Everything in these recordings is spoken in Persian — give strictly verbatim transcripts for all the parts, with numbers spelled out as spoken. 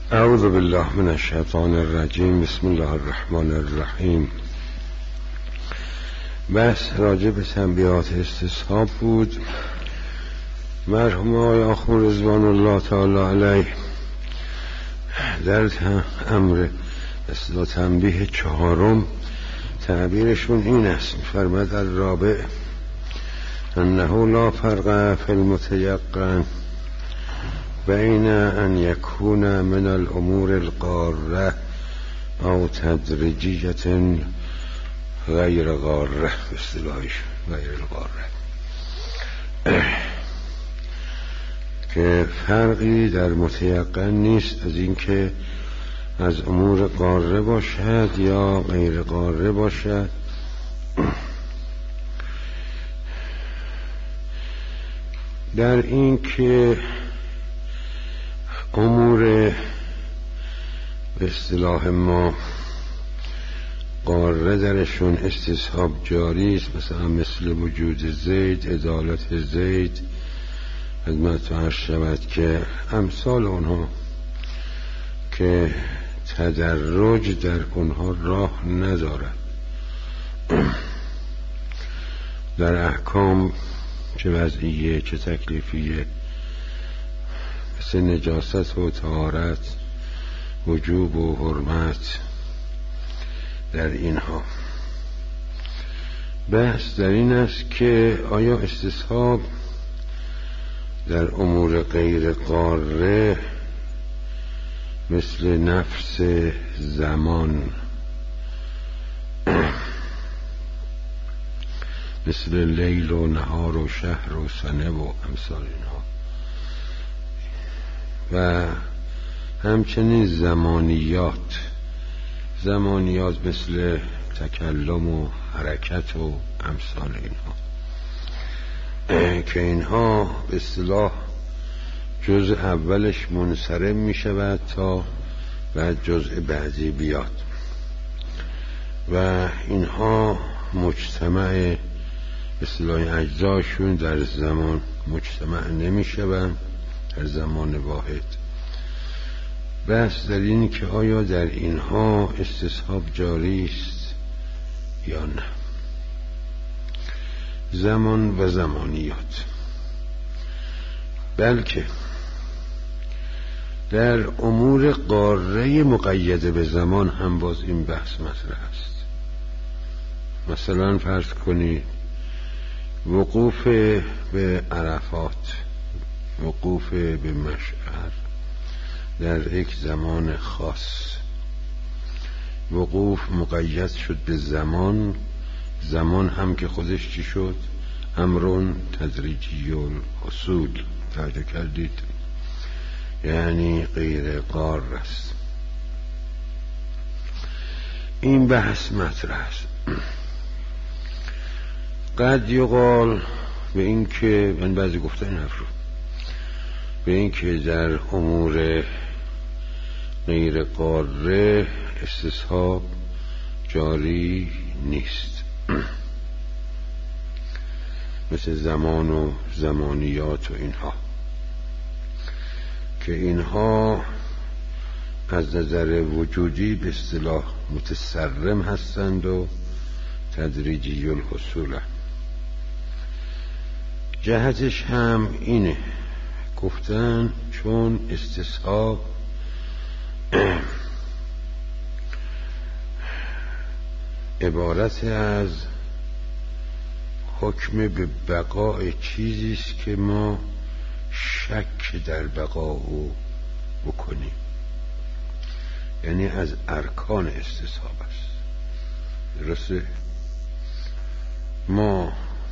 اعوذ بالله من الشیطان الرجیم. بسم الله الرحمن الرحیم. بحث راجع به تنبیهات استصحاب بود. مرحوم آقای آخون رضوان الله تعالی علیه در امر اصلاح تنبیه چهارم تعبیرشون این است، فرمود الرابع انه لا فرق فی المتیقن بین ان یکون من الامور القاره او تدریجیت غیر قاره، اصطلاحش غیر القاره، که فرقی در متیقن نیست از اینکه از امور قاره باشد یا غیر قاره باشد. در این که امور به اصطلاح ما قاره درشون استصحاب جاری است، مثلا مثل وجود زید، عدالت زید، خدمت عرض شود که امثال اونها که تدرج در اونها راه ندارد. در احکام چه وضعیه چه تکلیفیه، مثل نجاست و طهارت، وجوب و حرمت، در اینها بحث در این است که آیا استصحاب در امور غیر قاره مثل نفس، زمان، مثل لیل و نهار و شهر و سنه و امثال اینها، و همچنین زمانیات زمانیات مثل تکلم و حرکت و امثال اینها، که اینها به اصطلاح جزء اولش منصرم می شود تا بعد جزء بعدی بیاد، و اینها مجتمع به اصطلاح اجزاشون در زمان مجتمع نمی شوند در زمان واحد. بحث در این که آیا در اینها استصحاب جاری است یا نه. زمان و زمانیات، بلکه در امور قاره مقید به زمان هم باز این بحث مطرح است. مثلا فرض کنید وقوف به عرفات، وقوف به مشعر در یک زمان خاص، وقوف مقید شد به زمان، زمان هم که خودش چی شد؟ امرون تدریجی الحصول، توجه کردید؟ یعنی غیر قار است. این بحث مطرح است. قد یقال به این که من بعضی گفتن این حرف رو، به این که در امور غیر قاره استصحاب جاری نیست، مثل زمان و زمانیات و اینها، که اینها از نظر وجودی به اصطلاح متسرم هستند و تدریجی الحصول. جهتش هم اینه گفتن چون استصحاب عبارت از حکم به بقای چیزی است که ما شک در بقا او بکنیم، یعنی از ارکان استصحاب است. درسته؟ ما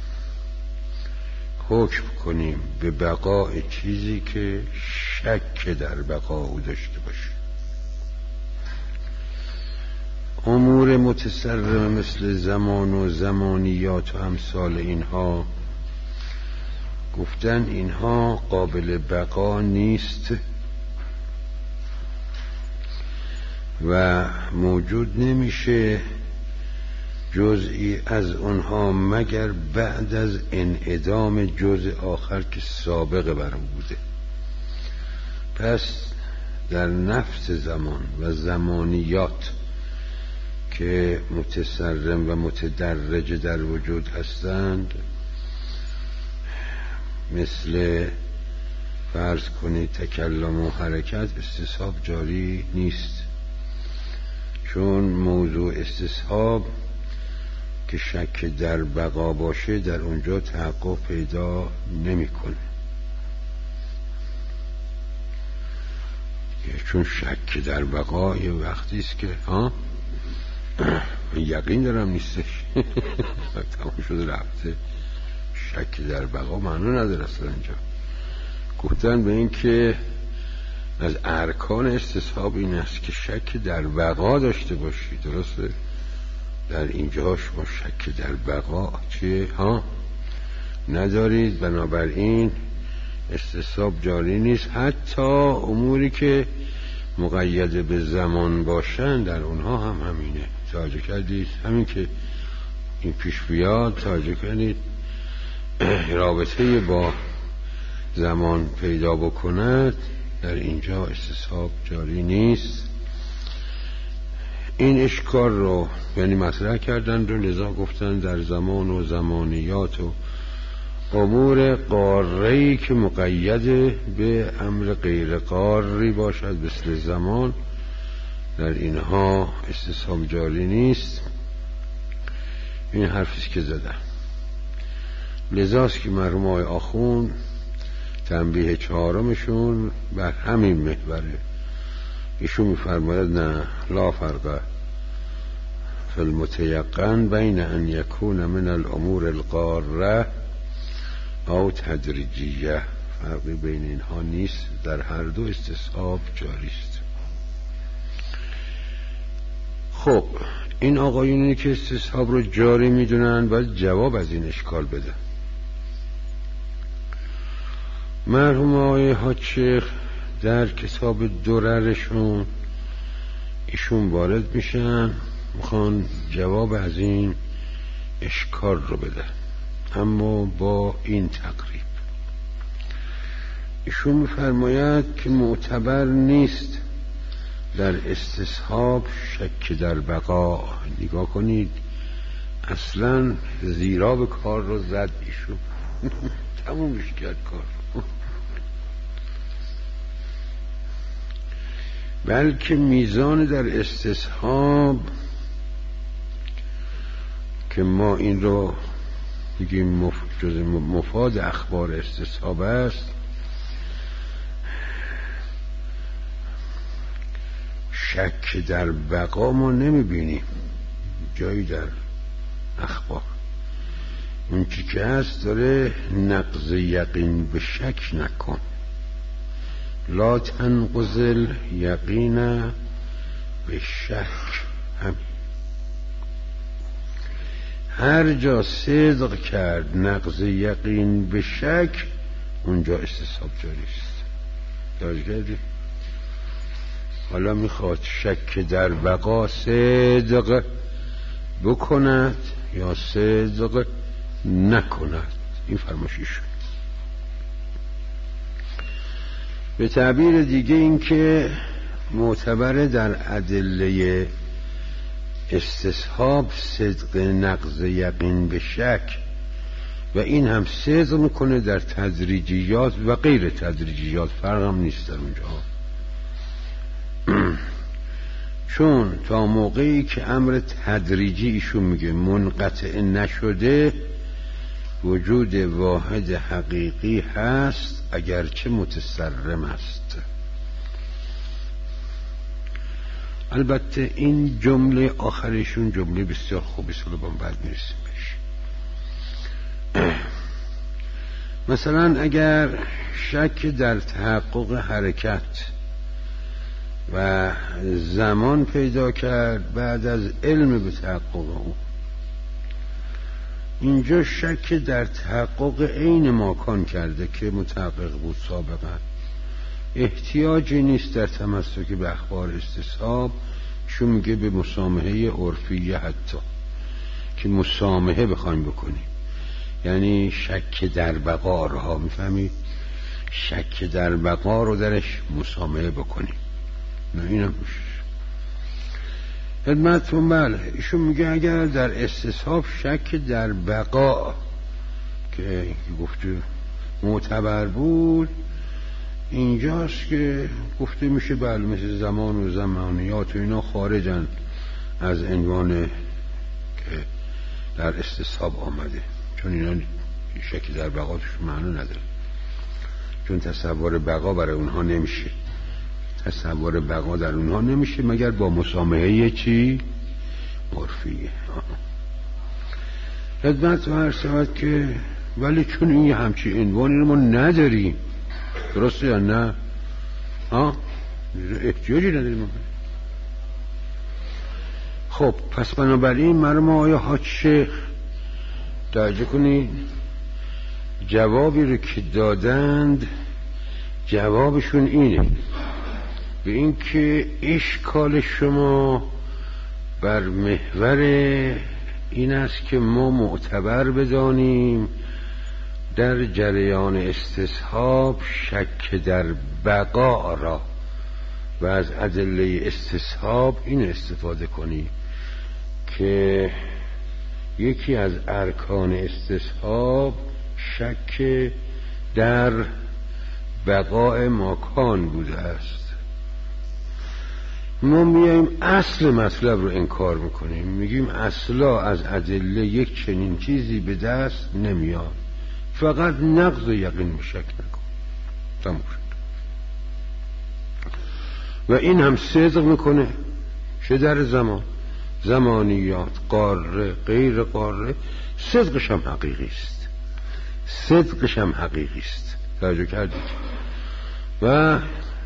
حکم کنیم به بقای چیزی که شک در بقا او داشته باشه. امور متسرم مثل زمان و زمانیات و امثال اینها گفتن اینها قابل بقا نیست و موجود نمیشه جزئی از اونها مگر بعد از انعدام جزء آخر که سابق بر اون بوده. پس در نفس زمان و زمانیات که متسرم و متدرج در وجود هستند، مثل فرض کنید تکلم و حرکت، استصحاب جاری نیست، چون موضوع استصحاب که شک در بقا باشه در اونجا تحقق پیدا نمیکنه، چون شک در بقا یه وقتی است که ها یقین دارم نیستش تمام شده رفته. شک در بقا معنا نداره اصلا. اینجا گفتن به این که از ارکان استصحاب این است که شک در بقا داشته باشی. درسته؟ در اینجا شما شک در بقا چیه؟ ها ندارید، بنابراین استصحاب جاری نیست. حتی اموری که مقید به زمان باشن در اونها هم همینه. توجه کردید؟ همین که این پیش بیاد توجه کردید رابطه با زمان پیدا بکند، در اینجا استصحاب جاری نیست. این اشکال رو یعنی مطرح کردن رو، لذا گفتن در زمان و زمانیات و امور قاره‌ای که مقید به امر غیر قاری باشد مثل زمان، در اینها استصحاب جاری نیست. این حرفیست که زدن. لذاست که مرحوم آقای آخوند تنبیه چهارمشون بر همین محوره. ایشون می‌فرماید نه لا فرق فی المتیقن بین ان یکون من الامور القاره او تدریجیه، فرقی بین اینها نیست، در هر دو استصحاب جاری است. خب این آقایونی که استصحاب رو جاری میدونن باید جواب از این اشکال بدن. مرحوم آقای حاج شیخ در کتاب دررشون ایشون وارد میشن، میخوان جواب از این اشکال رو بدن، اما با این تقریب. ایشون میفرماید که معتبر نیست در استصحاب شک در بقا. نگاه کنید اصلا زیرا به کار رو زد ایشون تمومش کرد کار. بلکه میزان در استصحاب که ما این رو میگیم جز مفاد اخبار استصحاب است، شک در بقا ما نمیبینیم جایی در اخبار. اون چی که هست داره نقض یقین به شک نکن، لا تنقض یقین به شک. هم هر جا صدق کرد نقض یقین به شک اونجا استصحاب جاری است. دارج کردی؟ حالا میخواد شک در بقا صدق بکند یا صدق نکند، این فرمایشی شد. به تعبیر دیگه این که معتبر در ادله استصحاب صدق نقض یقین به شک، و این هم صدق میکنه در تدریجیات و غیر تدریجیات، فرق هم نیست در اونجا. چون تا موقعی که امر تدریجی ایشون میگه منقطع نشده وجود واحد حقیقی هست اگرچه متسرم است. البته این جمله آخرشون جمله بسیار خوبی است، با بعد میرسیم بهش. مثلا اگر شک در تحقق حرکت و زمان پیدا کرد بعد از علم به تحقق او، اینجا شک در تحقق عین ماکان کرده که متحقق بود سابقا. احتیاجی نیست در تمسک به اخبار استصحاب، شو میگه به مسامحه عرفیه، حتی که مسامحه بخوایم بکنیم، یعنی شک در بقا رو ها، میفهمید؟ شک در بقا رو درش مسامحه بکنیم. نه اینم میشه خدمتتون. بله ایشون میگه اگر در استصحاب شک در بقا که گفته معتبر بود، اینجاست که گفته میشه بله مثل زمان و زمانیات و اینا خارجن از عنوان که در استصحاب آمده، چون اینا شکی در بقا توش معنی نداره، چون تصور بقا برای اونها نمیشه. تصور بقا در اونها نمیشه مگر با مسامحه چی؟ عرفیه. خدمت و عرض شود که ولی چون این همچی عنوانی رو ما نداریم، درسته یا نه؟ ها؟ احتیاجی نداریم. خب پس بنابراین مرموم آیا حاج شیخ توجه کنید، جوابی رو که دادند جوابشون اینه، به این که اشکال شما بر محور این است که ما معتبر بدانیم در جریان استصحاب شک در بقا را و از ادله استصحاب این استفاده کنیم که یکی از ارکان استصحاب شک در بقاء مکان بوده است. ما میایم اصل مطلب رو انکار میکنیم، میگیم اصلا از ادله یک چنین چیزی به دست نمیاد، فقط نقض و یقین مشک نکن. تمام شد. و این هم صدق میکنه چه در زمان، زمانیات، قاره، غیر قاره، صدقش هم حقیقی است، صدقش هم حقیقی است. توجه کردید؟ و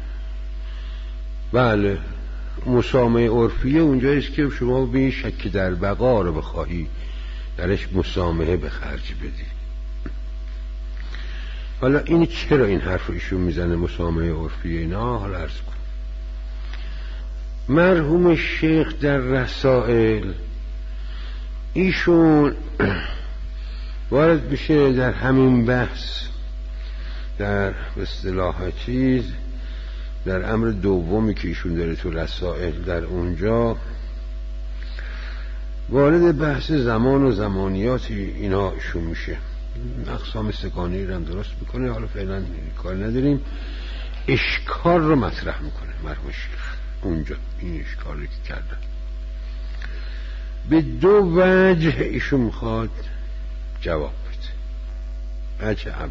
بله مسامحه عرفیه اونجاییست که شما به این شک در بقا رو بخواهی درش مسامحه به خرج بدی. حالا این چرا این حرف ایشون میزنه مسامحه عرفیه؟ اینا حالا عرض کن. مرحوم شیخ در رسائل ایشون وارد بشه در همین بحث، در اصطلاح چیز در امر دومی که ایشون داره تو رسائل، در اونجا وارد بحث زمان و زمانیات اینا ایشون میشه، اقسام سگانه‌ای رو هم درست میکنه. حالا فعلا کار نداریم، اشکال رو مطرح میکنه مرحوم شیخ اونجا. این اشکالی که کردن به دو وجه ایشون میخواد جواب بده. وجه اول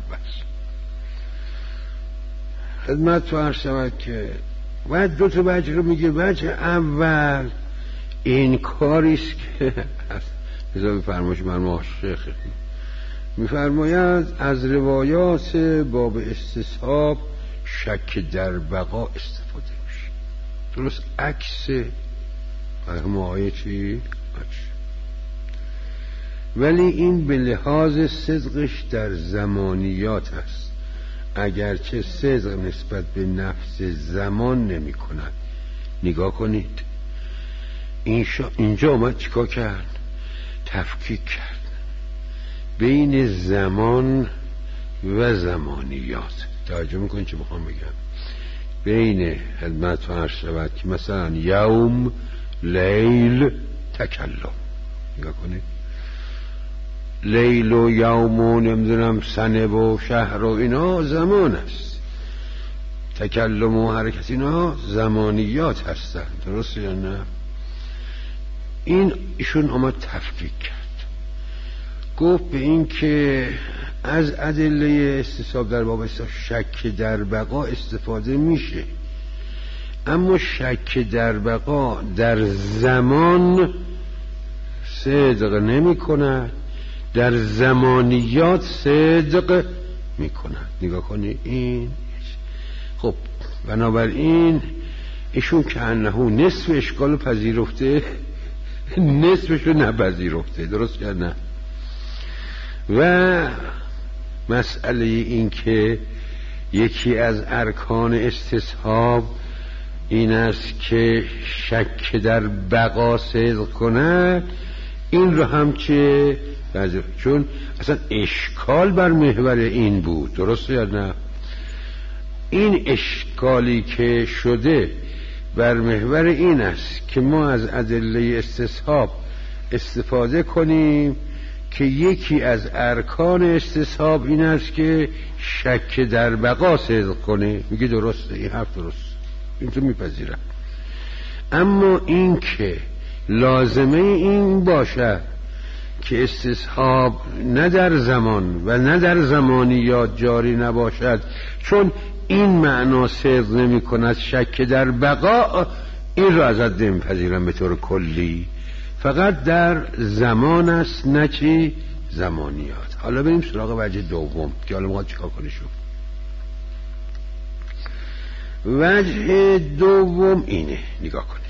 خدمت تو عرض شود که باید دو تا وجه رو میگه. وجه اول این کاریست که بذار بفرمایش مرحوم شیخ میفرماید از روایات باب استصحاب شک در بقا استفاده میشه. درست عکس مرحوم آیه چی؟ ولی این به لحاظ صدقش در زمانیات است، اگرچه صدق نسبت به نفس زمان نمی کند. نگاه کنید اینجا آمد چیکار کرد؟ تفکیک کرد بین زمان و زمانیات. توجه میکنید چه بخوام بگم؟ بین خدمت و عرض شود که مثلا یوم، لیل، تکلم. نگاه کنید لیل و یوم و نمیدونم سنه و شهر و اینا زمان است، تکلم و حرکت اینا زمانیات هستن. درسته یا نه؟ این ایشون آمد تفکیک کرد، گفت به این که از ادله استصحاب در باب شک در بقا استفاده میشه، اما شک در بقا در زمان صدق نمی کند، در زمانیات صدق می کند. نگاه کنی این. خب بنابراین ایشون که انهو نصف اشکال پذیرفته نصفشو نپذیرفته. درست یا نه؟ و مسئله این که یکی از ارکان استصحاب این است که شک در بقا صدق کند، این رو هم چه چون اصلا اشکال بر محور این بود. درسته یا نه؟ این اشکالی که شده بر محور این است که ما از ادله استصحاب استفاده کنیم که یکی از ارکان استصحاب این است که شک در بقا صدق کنه. میگه درسته، این حرف درست، این تو میپذیرم، اما این که لازمه این باشه که استصحاب نه در زمان و نه در زمانیات جاری نباشد، چون این معنا صدق نمی کند شک در بقا، این را ازت نمیپذیرم به طور کلی، فقط در زمان است نه چی زمانیات. حالا بریم سراغ وجه دوم که حالا ما چیکار کنیم. وجه دوم اینه، نگاه کنید،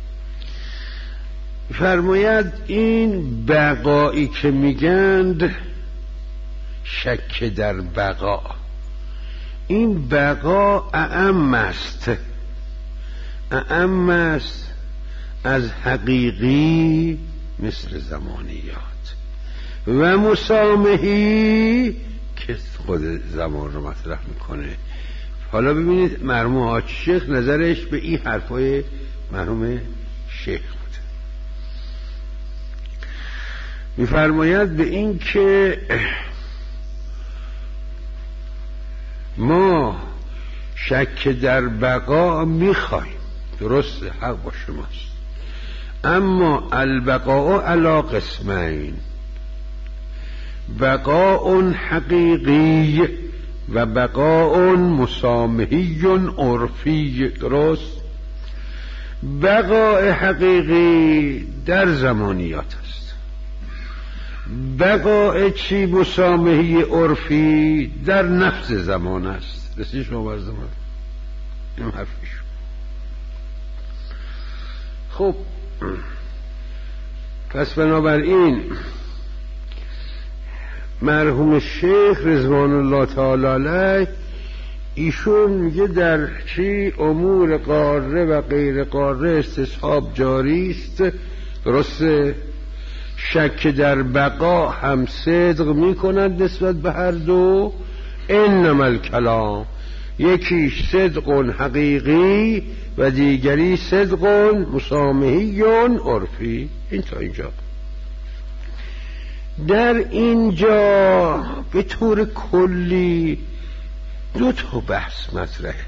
فرماید این بقایی که میگند شک در بقا، این بقا اعم است، اعم است از حقیقی مثل زمانیات و مسامحی که خود زمان رو مطرح میکنه. حالا ببینید مرحوم حاج شیخ نظرش به این حرفای مرحوم شیخ بود، میفرماید به این که ما شک در بقا میخوایم، درسته، حق با شماست، اما البقاء علی قسمین، بقاء حقیقی و بقاء مسامحی عرفی. درست، بقاء حقیقی در زمانیات است، بقاء چی مسامحی عرفی در نفس زمان است. رسید شما بر زمان، این حرفیش. خب پس بنابراین مرحوم شیخ رضوان الله تعالی علیه ایشون میگه در چی امور قاره و غیر قاره استصحاب جاری است، درسته، شک در بقا هم صدق میکنند نسبت به هر دو، انما الکلام، یکیش صدق حقیقی و دیگری صدق مسامحی عرفی. این تا اینجا. در اینجا به طور کلی دو تا بحث مطرحه.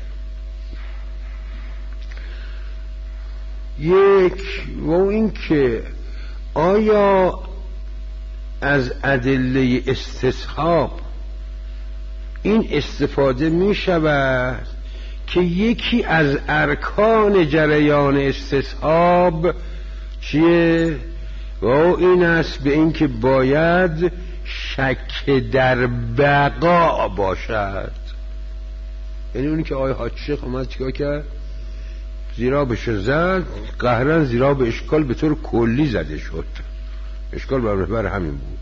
یک و این که آیا از ادله استصحاب این استفاده می شود که یکی از ارکان جریان استصحاب چیه؟ و این است به این که باید شک در بقا باشد. یعنی اونی که آیه حاج شیخ اومد چیکار کرد؟ زیرا بشه زد، قهرن زیرا به اشکال به طور کلی زده شد، اشکال بر همین بود.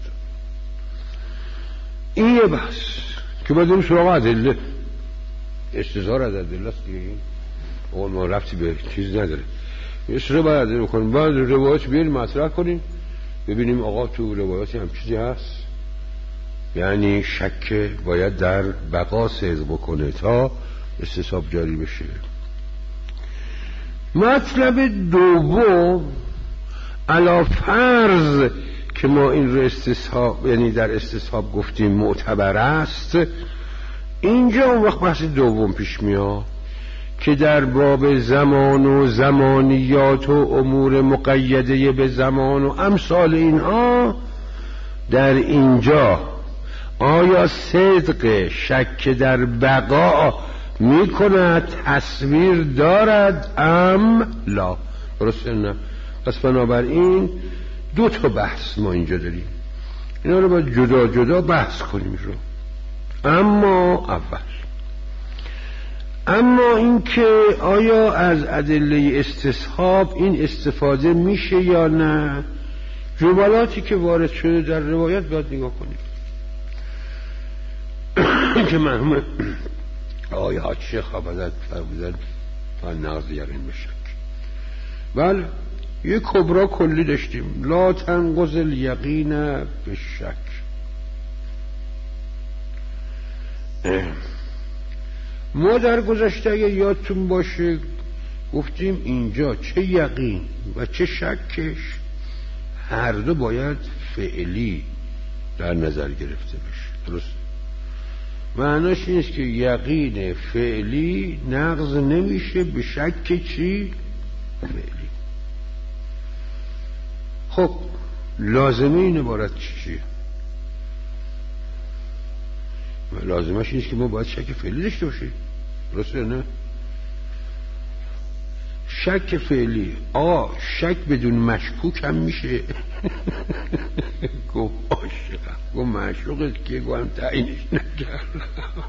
این یه بحث که باید اون سراغ ادله، استظهار از ادله است که این اول ما رفتی به چیز نداره، استظهار باید ادله کنیم، باید روایت بیاریم مطرح کنیم ببینیم آقا تو روایاتی هم چیزی هست، یعنی شک باید در بقا صدق بکنه تا استصحاب جاری بشه. مطلب دوم، علی فرض که ما این رو استصحاب، یعنی در استصحاب گفتیم معتبر است، اینجا اون وقت بحث دوم پیش میاد که در باب زمان و زمانیات و امور مقیده به زمان و امثال اینها، در اینجا آیا صدق شک در بقا می کند، تصویر دارد ام لا؟ درسته نه؟ پس بنابراین دو تا بحث ما اینجا داریم، اینا رو باید جدا جدا بحث کنیم رو. اما اول اما این که آیا از ادله استصحاب این استفاده میشه یا نه، جملاتی که وارد شده در روایت باید نگاه کنیم که مرحوم آقای حاج شیخ آبادت فرمودن تا نقض یقین بشک. بله یک کبرا کلی داشتیم، لا تنقض الیقین بالشک. ما در گذشته اگه یادتون باشه گفتیم اینجا چه یقین و چه شکش هر دو باید فعلی در نظر گرفته بشه. درست؟ معناش این است که یقین فعلی نقض نمیشه به شک چی؟ فعلی. خب لازمه این عبارت چیه؟ لازمش این است که ما باید شک فعلی داشته باشیم. درسته نه؟ شک فعلی. آقا شک بدون مشکوک هم میشه. گفت عاشقم، گفت معشوقت که گفتم تعیینش نکردم.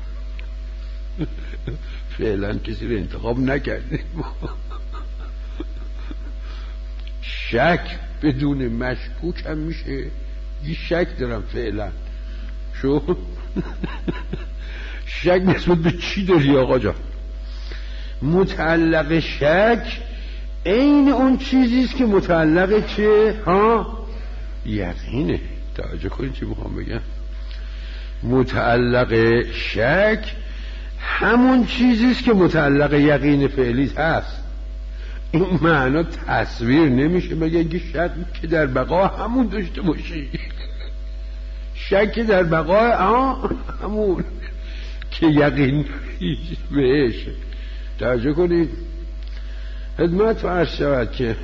فعلا کسی رو انتخاب نکردیم. شک بدون مشکوک هم میشه. یه شک دارم فعلا. شو شک نسبت به چی داری آقا جان؟ متعلق شک عین اون چیزیست که متعلق چه؟ ها؟ یقینه. توجه کنید چی میخوام بگم. متعلق شک همون چیزیست که متعلق یقین فعلی هست. این معنا تصویر نمیشه مگه اگه شک که در بقا همون داشته باشی. شک در بقا همون که یقین بهش. توجه کنید. خدمت و عرض شود که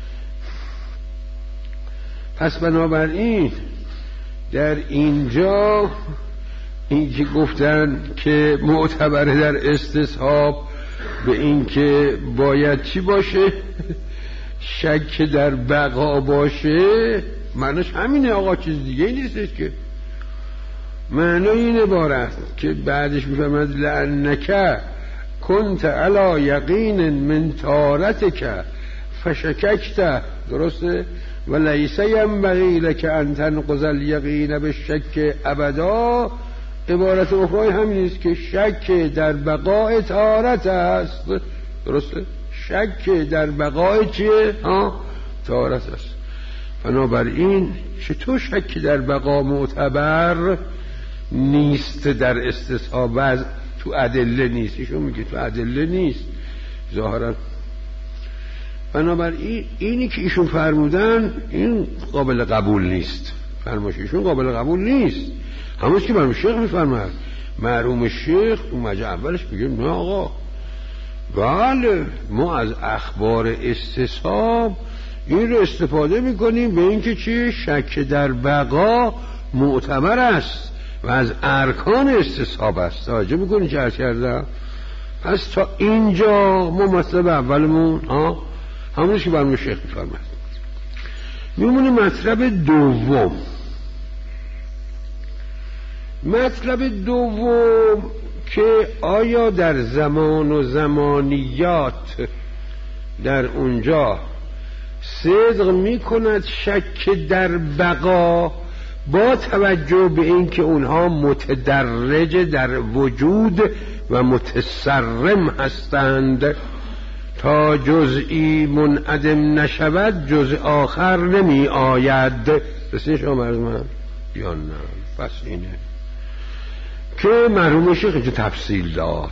پس بنابراین در اینجا این که گفتن که معتبره در استصحاب به این که باید چی باشه؟ شک در بقا باشه. معنیش همینه آقا، چیز دیگه نیستش که. معنی این عبارت که بعدش میفهمد لعنک کنت علی یقین من طارتک فشککت. درسته؟ و لیس ینبغی لک ان تنقض الیقین بالشک ابدا. عبارت اخرى همین است که شک در بقای طارت است. درسته؟ شک در بقای چیه؟ ها؟ طارت است. بنابراین چطور شک در بقا معتبر نیست در استصحاب و تو ادله نیست؟ ایشون میگه تو ادله نیست ظاهرا. بنابراین اینی که ایشون فرمودن این قابل قبول نیست. فرمایش ایشون قابل قبول نیست. همونش که مرحوم شیخ میفرماید. مرحوم شیخ تو مجه اولش میگه نه آقا، بله ما از اخبار استصحاب این رو استفاده میکنیم به اینکه چی؟ شک در بقا معتبر است و از ارکان استصحاب است. توجه میکنی چه عرض کردم؟ پس تا اینجا ما مطلب اولمون ها همونش که برمون شیخ میفرماید. میمونه مطلب دوم. مطلب دوم که آیا در زمان و زمانیات در اونجا صدق میکند شک در بقا با توجه به اینکه اونها متدرج در وجود و متصرم هستند تا جزئی منعدم نشود جزء آخر نمی آید. رسیدش شما مرز من یا نه؟ پس اینه که مرحوم شیخ اینجا تفصیل داد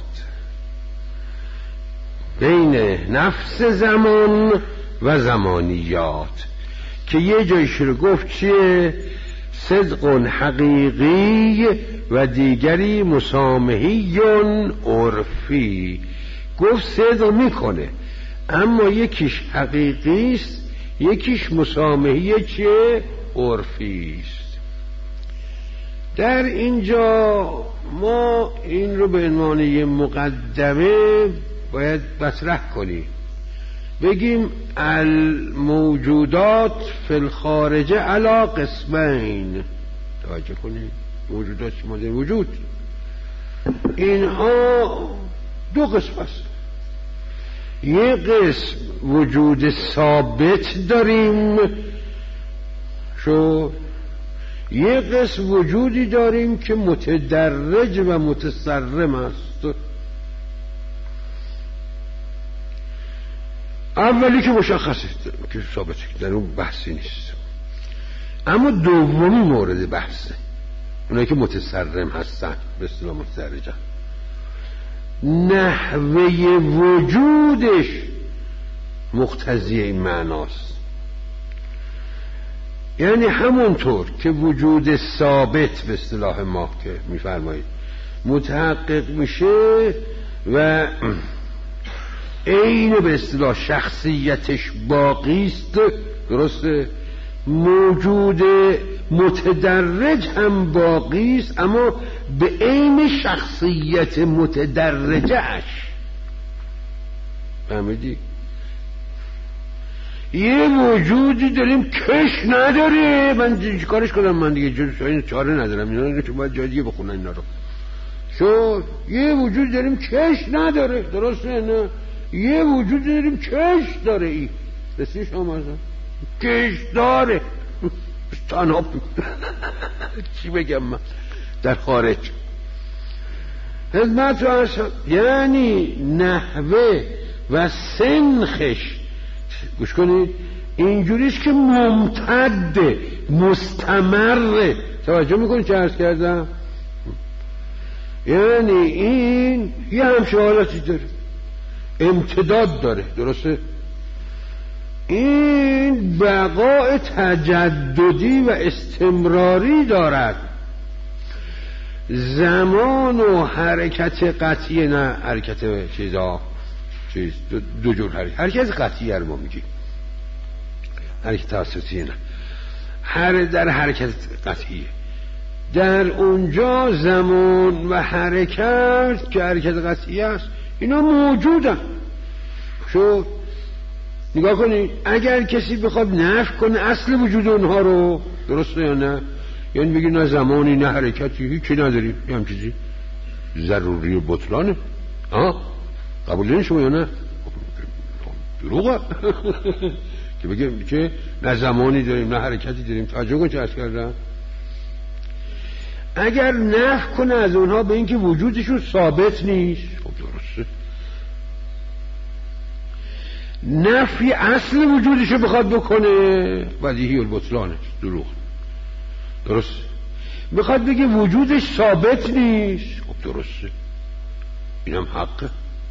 بین نفس زمان و زمانیات که یه جایش رو گفت چیه؟ صدق حقیقی و دیگری مسامحی عرفی. گفت صدق میکنه اما یکیش حقیقی است یکیش مسامحی چیه؟ عرفی است. در اینجا ما این رو به عنوان یه مقدمه باید مطرح کنیم. بگیم الموجودات فی الخارج علی قسمین. توجه کنید موجودات چی ماده وجود؟ اینها دو قسم است. یه قسم وجود ثابت داریم شو، یه قسم وجودی داریم که متدرج و متصرم است. اولی که مشخصه که ثابته در اون بحثی نیست، اما دومی مورد بحثه، اونایی که متصرم هستن به اصطلاح متدرجن. نحوه وجودش مقتضی این معناست. یعنی همونطور که وجود ثابت به اصطلاح ما که میفرمایید متحقق میشه و عین به اصطلاح شخصیتش باقی است، درسته؟ موجود متدرج هم باقی است، اما به عین شخصیت متدرجهش. فهمیدی؟ یه وجودی داریم کش نداره، من کارش کنم، من دیگه چاره ندارم، اینا که باید جای دیگه بخونن اینا رو. شو یه وجود داریم کش نداره، درسته؟ نه یه وجود داریم کش داره. ای رسیش هم ازم کش داره تنها چی بگم من در خارج خدمت رو ارشد. یعنی نحوه و سنخش گوش کنید اینجوریست که ممتده، مستمره. توجه میکنید چه عرض کردم؟ یعنی این یه همچه حالتی داره، امتداد داره، درسته؟ این بقای تجددی و استمراری دارد. زمان و حرکت قطعی، نه حرکت چیزا، چیز دو, دو جور حرکت. حرکت قطعی رو ما میگیم، حرکت تاسیسی نه، هر در حرکت قطعیه. در اونجا زمان و حرکت که حرکت قطعی است اینا موجودن. شو نگاه کنید، اگر کسی بخواد نفی کنه اصل وجود اونها رو، درسته یا نه؟ یعنی بگی نه زمانی نه حرکتی هیچی نداریم، یه هم چیزی ضروری بطلانه. آه قبول دارین شما یا نه؟ دروغه که بگیم که نه زمانی داریم نه حرکتی داریم. توجه کن چه عرض کردم؟ اگر نفی کنه از اونها به اینکه وجودشون ثابت نیست، خب درسته. نفی اصل وجودشو بخواد بکنه بدیهی البطلانه، دروغ، درسته. بخواد بگه وجودش ثابت نیست، خب درسته، اینم حقه.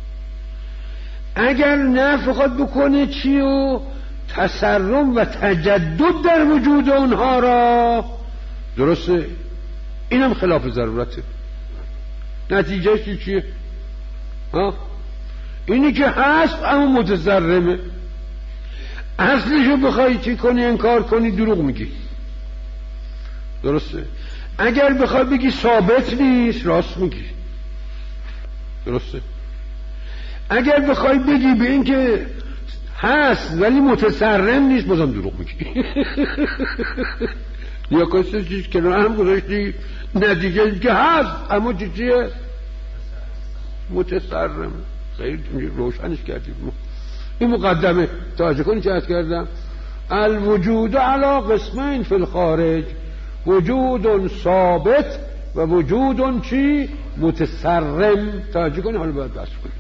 اگر نفی بخواد بکنه چی و تسرم و تجدد در وجود اونها را، درسته، اینم خلاف ضرورته. نتیجهش چیه؟ ها؟ اینی که هست اما متضرمه. اصلشو بخوای چی کنی انکار کنی دروغ میگی، درسته. اگر بخوای بگی ثابت نیست راست میگی، درسته. اگر بخوای بگی به این که هست ولی متضرم نیست بازم دروغ میگی. یا کسی چیز کنار هم گذاشتی نتیجه که هست اما چی چیه؟ متضرم. خیلی روشنش کردیم. این مقدمه. توجه کنید چه عرض کردم؟ الوجود علی قسمین فی الخارج، وجود ثابت و وجود چی؟ متضرم. توجه کنید، حالا باید بحث کنید.